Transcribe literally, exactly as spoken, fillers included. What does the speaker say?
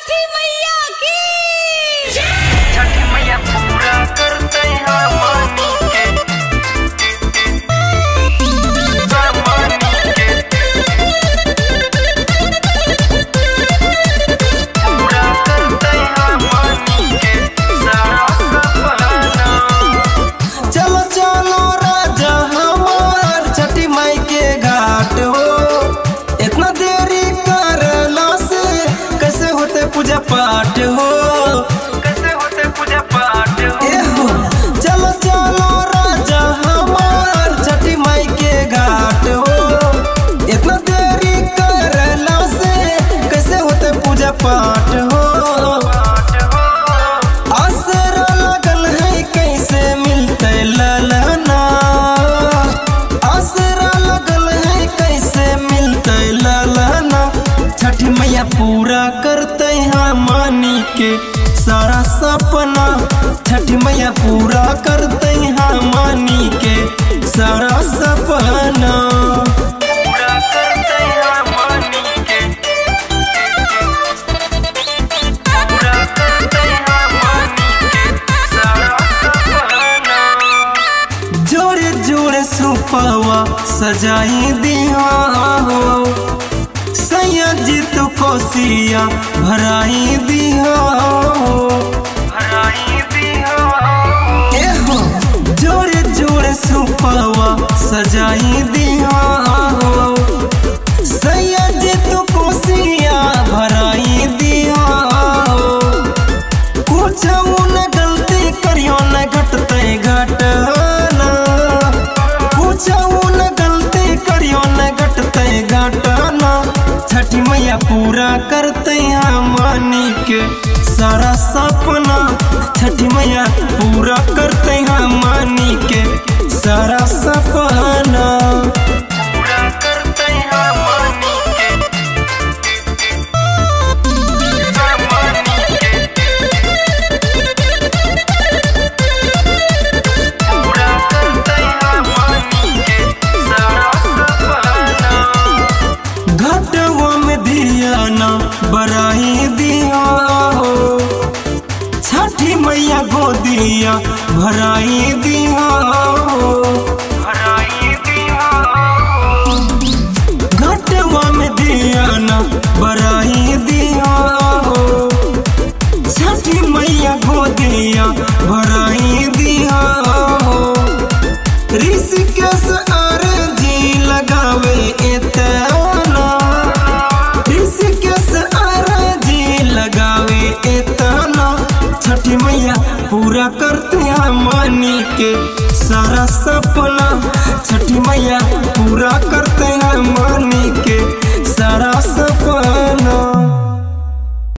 छठी मैया की छठी मैया पूरा करते हैं मानी के मानी के पूरा करते हैं मानी के सारा सपना। चलो चलो राजा हमार छठी माई के घाट हो, इतना देरी करला से कैसे होते पूजा पाठ हो, कैसे होते पूजा पाठ हो। ए हो। चलो चलो राजा हमार छठी माई के घाट हो, इतना देरी करला से कैसे होते पूजा पाठ हो। आसरा लगल है कैसे मिलते ललना, आसरा लगल है कैसे मिलते ललना। छठी मैया पूरा करते हैं मानी के सारा सपना, छठी मैया पूरा करते हैं मानी के सारा सपना। पूरा करते हैं मानी के पूरा करते हैं मानी के सारा सपना। जोड़े जोड़े सुपवा सजाई दिया हो, सैया जी तो कोसिया भराई दिया हो। भराई दिया ए हो। जोड़े जोड़े सुपवा सजाई दिया हो, सैया जी तो कोसिया भराई दिया हो। कुछ न गलती करियो न घटते घटना, कुछ न गलती करियो न घटते घटना। छठी मैया पूरा करते हैं मानी के सारा सपना, छठी मैया पूरा करते हैं मानी के सारा सपना। पूरा करते हैं मानी के मानी के पूरा करते हैं मानी के सारा सपना। घटवा में दिया ना बराई दिया हो, छठी मैया गोदिया भराई दिया हो। भराई दिया घटवा में दिया ना बराई दिया हो, छठी मैया गोदिया भराई दिया हो। ऋषिकेश अर्जी लगावे एतना, ऋषिकेश अर्जी लगावे एतना। छठी मैया पूरा करते हैं मानी के सारा सपना, छठी मैया पूरा करते हैं मानी